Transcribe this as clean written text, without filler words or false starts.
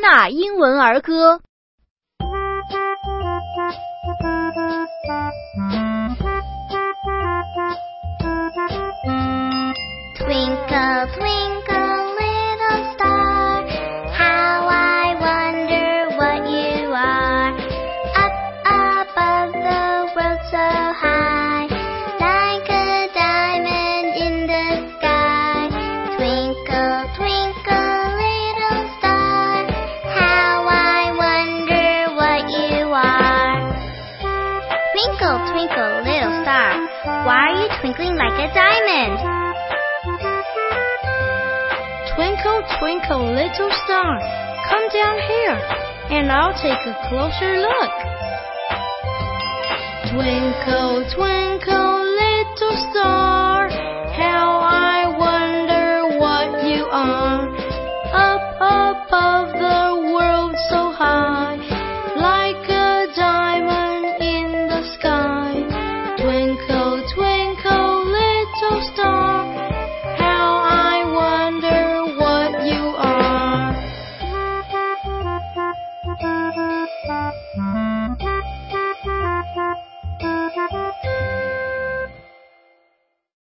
纳英文儿歌。 Twinkle, twinkle, little star, how I wonder what you are. Up above the world so high, like a diamond in the sky. Twinkle, twinkle, little star, how I wonder what you are. Twinkle, twinkle, little star, why are you twinkling like a diamond? Twinkle, twinkle, little star, come down here, and I'll take a closer look. Twinkle, twinkle, little star, how I wonder what you are. Up above the world so high, like a diamond in the sky. Twinkle, twinkle, little star,